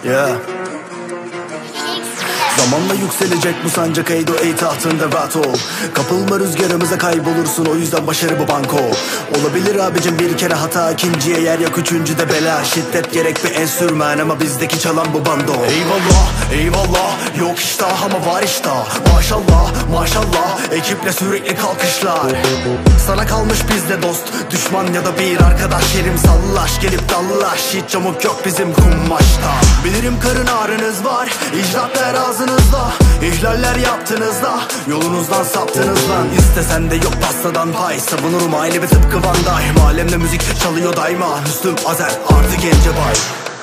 Yeah. Zamanla yükselecek bu sancak, Eydo ey tahtında rahat ol. Kapılma rüzgarımıza, kaybolursun, o yüzden başarı bu banko. Olabilir abicim bir kere hata, ikinciye yer yok, üçüncüde bela. Şiddet gerek bir enstrüman ama bizdeki çalan bu bando. Eyvallah eyvallah, yok iştah ama var iştah. Maşallah maşallah, ekiple sürekli kalkışlar. Sana kalmış bizde dost, düşman ya da bir arkadaş. Yerim sallaş, gelip dallaş, hiç yamuk yok bizim kumaşta. Bilirim karın ağrınız var, icraatlar ağzınızda. İhlaller yaptınız da yolunuzdan saptınız lan. İstesen de yok pastadan pay, savunurum aile bir tıpkı Van Damme. Alemde müzik çalıyor daima, Müslüm, Azer, artı Gencebay.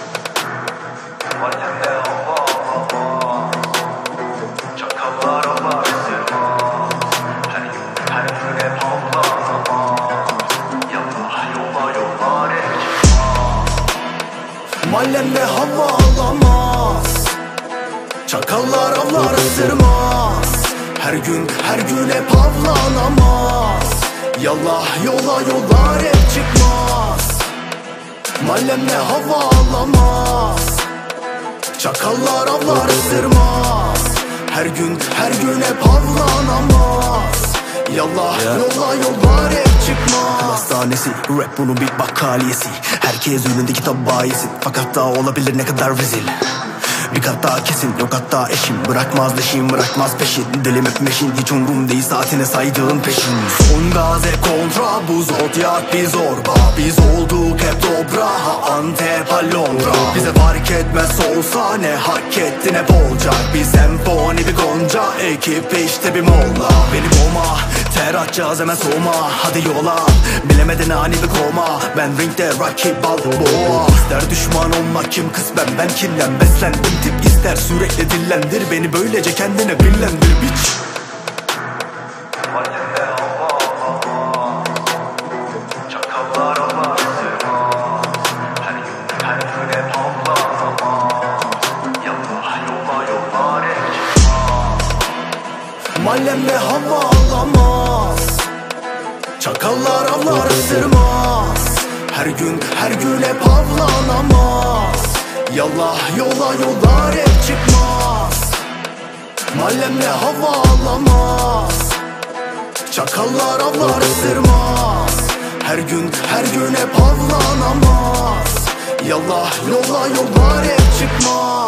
Mahallemde hava alamaz, çakallar avlar ısırmaz. Her gün hep avlanamaz. Yallah yola yollar hep çıkmaz. Mahallemde hava alamaz, çakallar avlar ısırmaz. Her gün hep avlanamaz. Yallah yola yollar hep çıkmaz. Hastanesi, rap bunun bir bakkaliyesi. Herkes önündeki tabağı yesin, fakat daha olabilir ne kadar rezil. Bir kat daha kesin, yok hatta eşim. Bırakmaz leşim, bırakmaz peşin. Dilim hep meşin, hiç umrum değil saatine saydığın peşin. Son gaz hep kontra, bu zodyak bir zorba. Biz olduk hep dobra, Antep ha Londra. Bize fark etmez olsa ne hak ettin hep olacak. Bir senfoni bir gonca, ekip işte bir molla. Beni boğma, ter atacağız hemen soğuma. Hadi yola, bilemedin ani bir koma. Ben ringde rakip Balboa. İster düşman olmak kim kısmen, ben kimden beslendim tip ister. Sürekli dillendir beni, böylece kendine billendir biç. Mahallemde hava alamaz, çakallar avlar ısırmaz. Her gün hep avlanamaz. Yallah yola yollar hep çıkmaz. Mahallemde hava alamaz, çakallar avlar ısırmaz. Her gün hep avlanamaz. Yallah yola yollar hep çıkmaz.